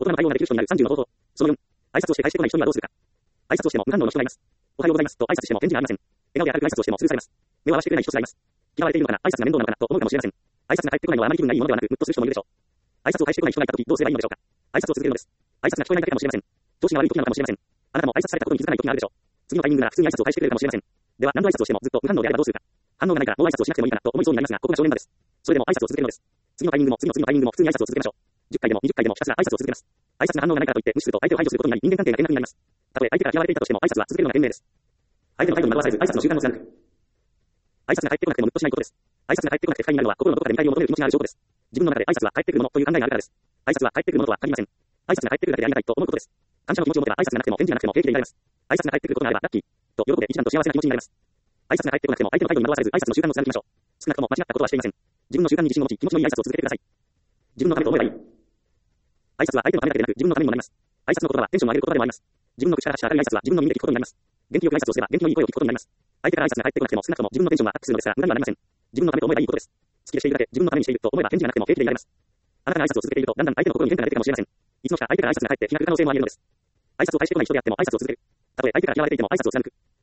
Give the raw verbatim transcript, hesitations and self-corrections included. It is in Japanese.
大人の対応ができる人になるさんじゅうの方法。そのよん、挨拶をして返してこない人にはどうするか。挨拶をしても無反応の人がいます。おはようございますと挨拶しても返事がありません。笑顔で明るく挨拶をしてもスルーされます。目を合わせてくれない人がいます。嫌われているのかな、挨拶が面倒なのかなと思うかもしれません。挨拶が返ってこないのはあまり気分がいいものではなく、ムッとする人もいるでしょう。挨拶を返してこない人がいたときどうすればいいのでしょうか。挨拶を続けるのです。挨拶が聞こえないだけかもしれません。調子が悪い時なのかもしれません。あなたも挨拶されたことに気づかない時があるでしょう。次のタイミングなら普通に挨拶を返してくれるかもしれません。では何度挨拶をしてもずっと無反応であればどうするか。反応がないからもう挨拶をしなくてもいいかなと思いそうになりますが、ここが正念場です。それでも挨拶を続けるのです。次のタイミングも次の次のタイミングも普通に挨拶を続けましょう。じゅっかいでもにじゅっかいでもひたすら挨拶を続けます。挨拶が反応がないからといって無視すると相手を排除することになり人間関係が険悪になります。たとえ相手から嫌われていたとしても挨拶は続けるのが賢明です。相手の態度に惑わされず挨拶の習慣を貫く。挨拶が返ってこなくてもムッとしないことです。挨拶が返ってこなくて不快になるのは心のどこかで見返りを求める気持ちがある証拠です。自分の中で挨拶は返ってくるものという考えがあるからです。挨拶は返ってくるものとは限りません。挨拶が返ってくるだけでありがたいと思うことです。感謝の気持ちを持てば挨拶がなくても返事がなくても平気でいられます。挨拶が返ってくることがあればラッキーと喜んで一段と幸せな気持ちになります。挨拶が返ってこなくても相手の態度に惑わされず挨拶の習慣を貫きましょう。少なくとも間違ったことはしていません。自分の習慣に自信を持ち気持ちのいい挨拶を続けてください。自分のためと思えばいい。挨拶は相手のためだけでなく自分のためにもなります。挨拶の言葉はテンションを上げる言葉でもあります。自分の口から発した明るい挨拶は自分の耳で聞くことになります。元気よく挨拶をすれば元気のいい声を聞くことになります。相手から挨拶が返ってこなくても少なくとも自分のテンションはアップするのですから無駄にはなりません。自分のためと思えばいいことです。好きでしているだけ自分のためにしていると思えば返事がなくても平気でいられます。あなたが挨拶を続けているとだんだん相手の心に変化が出てくるかもしれません。いつの日か相手から挨拶が返って気が利く可能性もあり得るのです。挨拶を返してこない人であっても挨拶を続ける。たとえ相手から嫌われていても挨拶を貫く。